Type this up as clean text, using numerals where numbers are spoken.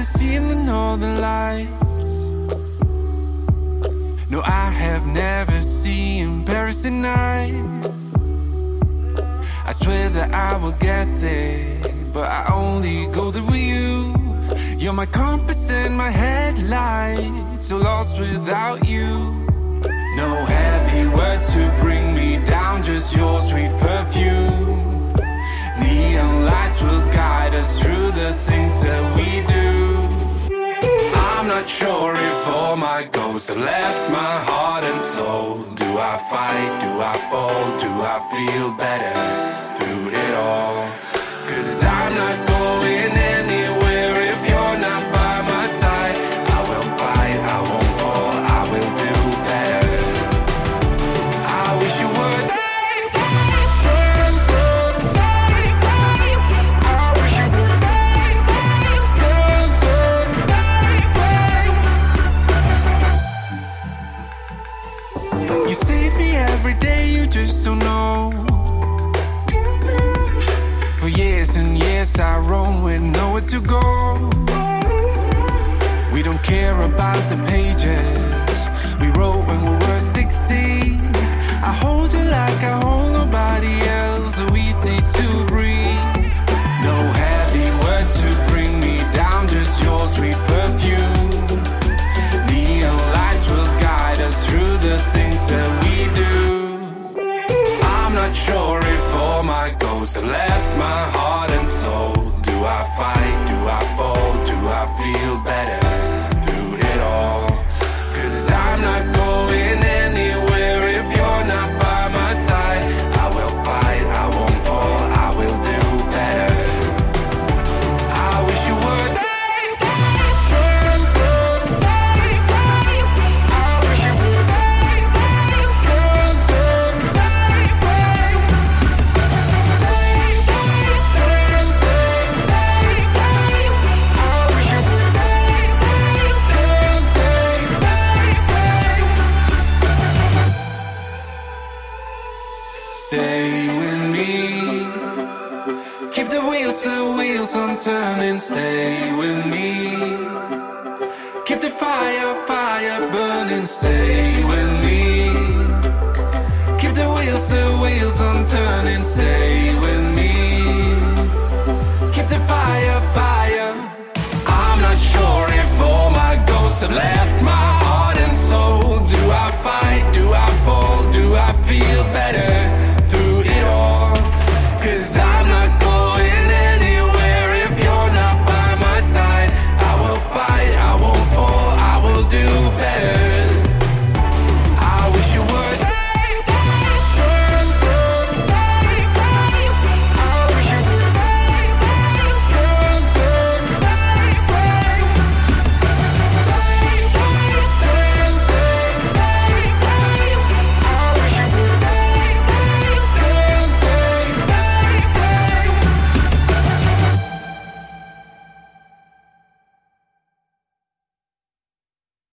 never seen the northern lights. No, I have never seen Paris at night. I swear that I will get there, but I only go there with you. You're my compass and my headlight, so lost without you. No heavy words to bring me down, just your sweet perfume. Neon lights will guide us through the things that we do. I'm not sure if all my ghosts have left my heart and soul. Do I fight? Do I fall? Do I feel better through it all? 'Cause I'm not going anywhere if you're not by my side. I will fight, I won't fall, I will do better. I wish you would stay, stay, stay, stay, stay. I wish you would stay, stay, stay, stay, stay. You save me every day, you just don't know. For years and years I roam with nowhere to go. We don't care about the pages we wrote when we were 16. I hold you like I hold nobody else, so easy to breathe. No heavy words to bring me down, just your sweet perfume. Neon lights will guide us through the things that we do. I'm not sure if all my ghosts have left my heart and soul. Do I fight? Do I fall? Do I feel better through it all? 'Cause I'm not going anywhere if you're not by my side. I will fight, I won't fall, I will do better. I wish you would stay, stay, stay, stay, stay. I wish you would stay, stay, stay, stay, stay. Stay, stay, stay, stay, stay. I wish you would stay, stay, stay, stay, stay. Stay with me. Keep the wheels on turning. Stay with me. Keep the fire burning. Stay with me.